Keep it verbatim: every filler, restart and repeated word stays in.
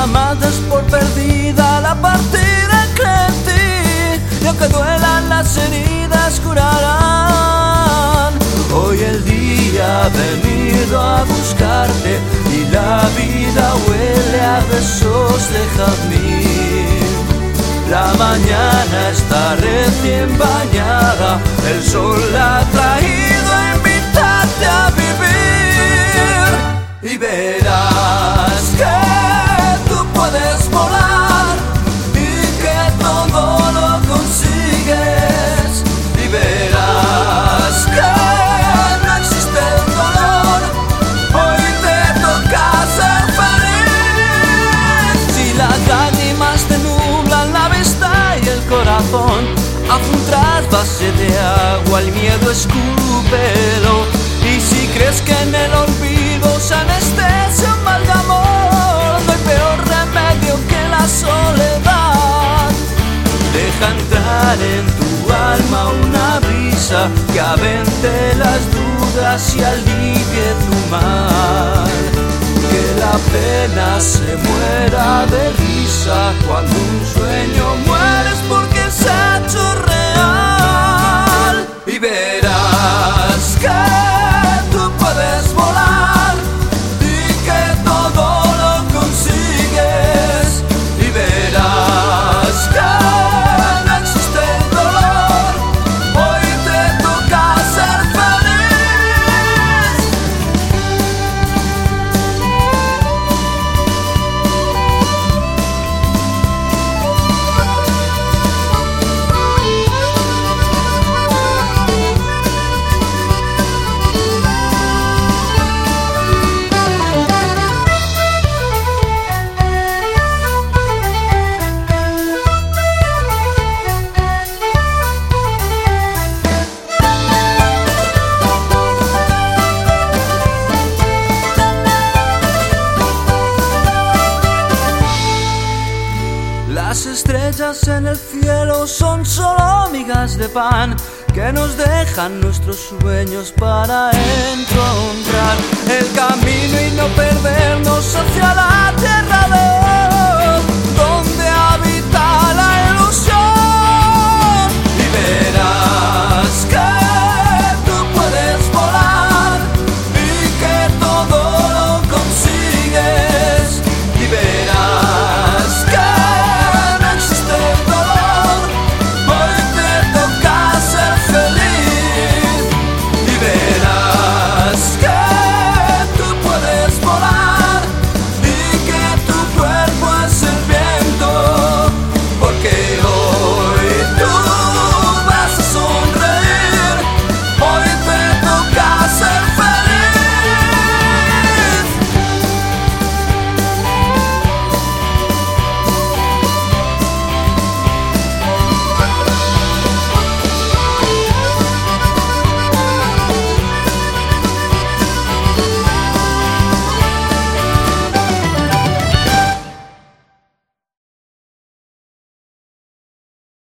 jamás des por perdida la partida que en ti, y aunque duelan las heridas curarán. Hoy el día ha venido a buscarte y la vida huele a besos de jazmín. La mañana está recién bañada, el sol la ha traído a invitarte a vivir. Y verás que tú puedes volar y que todo lo consigues. Y verás que no existe el dolor, hoy te toca ser feliz. Si las lágrimas te nublan la vista y el corazón, haz un trasvase de agua, el miedo escúpelo. Y si crees que en el olvido se anestesia un mal de amor, no hay peor remedio que la soledad. Deja entrar en tu alma una brisa que avente las dudas y alivie tu mal. Que la pena se muera de risa cuando un sueño mueres porque se ha hecho real. Y verás que tú puedes volar y que todo lo consigues. Y verás que no existe el dolor, hoy te toca ser feliz. Las estrellas en el cielo son solo migas de pan que nos dejan nuestros sueños para encontrar el camino y no perdernos